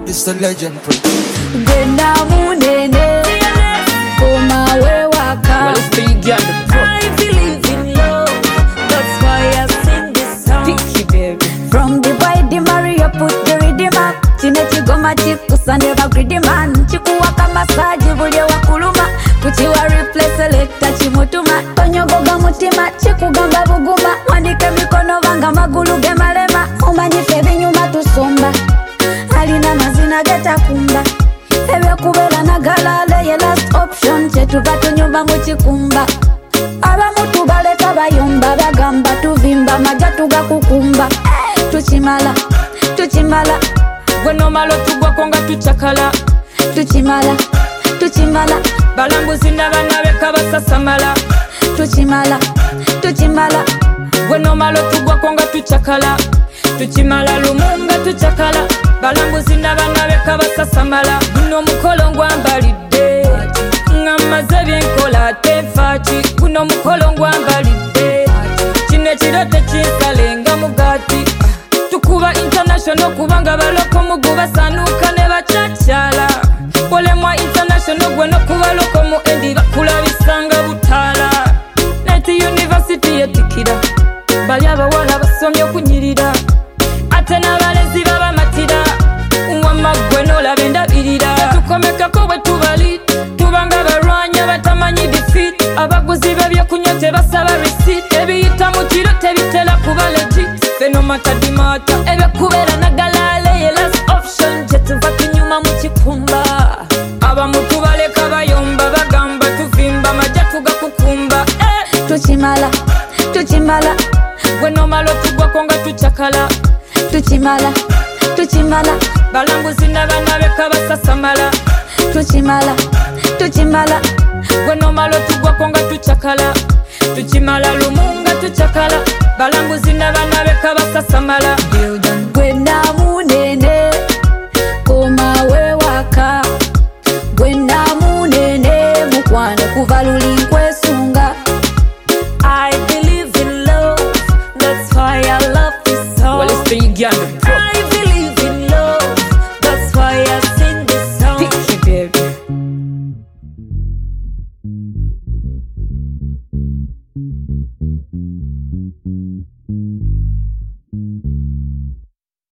this the legend Prince. Gwena munene Koma we waka I believe in love. That's why I sing this song. Picky baby. From the boy the Mario put the rhythm up. Chine chigoma chikusande ba greedy man. Chikuwaka massage bulye wakuluma. Kuchiwa replace selecta chimutuma. Onyogoga mutima chikugamba buguma. Wandike mikono vanga magulu ge malema. Umanyife binyuma tusomba. Alina mazina geta kumba. Ewe kubela na galale ye last option. Chetuva tunyumba muchikumba. Abamutu baleka bayomba bagamba tuvimba majatu gakukumba. Tuchimala, tuchimala. Gweno malo tugwa konga tuchakala. Tuchimala, tuchimala. Balambuzi n'abaana beka basasamala. Tuchimala, tuchimala. Gweno malo tugwa konga tuchakala. Tuchimala lumunga tuchakala. Balambuzi n'abaana beka basasamala. Guno mukolo ngwambalidde ngamaze byenkola tefaaki. Guno mukolo ngwambalidde kino ekirote kinsalenga mugati. Tukuba international kubanga baloko mugu basanuka ne bachakyala. Polemwa international gwe no kuba loko mu endi bakulabisanga butala. Night University yetikira bali abawala basomye okunyirira ate n'abalezi babamatira. Wamma gwe n'olaba endabirira. Tukomekako bwe tubali tubanga barwanya batamanyi defeat. Abaguzi b'ebyokunywa tebasaba receipt. Ebiyita mu kiro tebitera kuba legit. Feno matadimata ebekubeera nagalale ye last option. Gyetuva tunyuma mu kikumba. Abamutu baleka bayomba bagamba tuvimba majja tugakukumba. Tuchimala, tuchimala. Gwe nomala otugwako nga tuchakala. Tuchimala, tuchimala. Balambuzi n'abaana beka basasamala. Tuchimala, tuchimala. Gwe nomala otugwako nga tuchakala. Tuchimala lumunga tuchakala. Balambuzi n'abaana beka basasamala. Gwena munene Koma we waka. Gwena munene mukwano kuva luli